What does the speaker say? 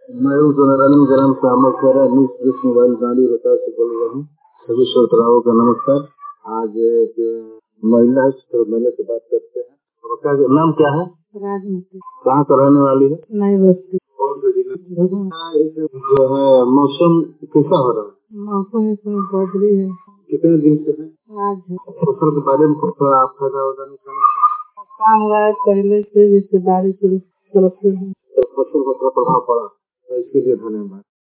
मैं हूँ जनरल ग्राम सामरखोरा मोबाइल गाड़ी रोहतास से बोल रहा हूँ। सभी श्रोताओं का नमस्कार। आज एक महिला है, तो महिला से बात करते हैं। तो क्या नाम क्या है? राजनीति। कहाँ का रहने वाली है? नई बस्ती। जो है मौसम कैसा हो रहा है? मौसम इसमें बदली है। कितने दिन से है? आज है। फसल के बारे में थोड़ा आप फायदा काम हुआ है पहले से, जैसे बारिश तरफ से फसल को थोड़ा प्रभाव पड़ा, तो इसके लिए धन्यवाद।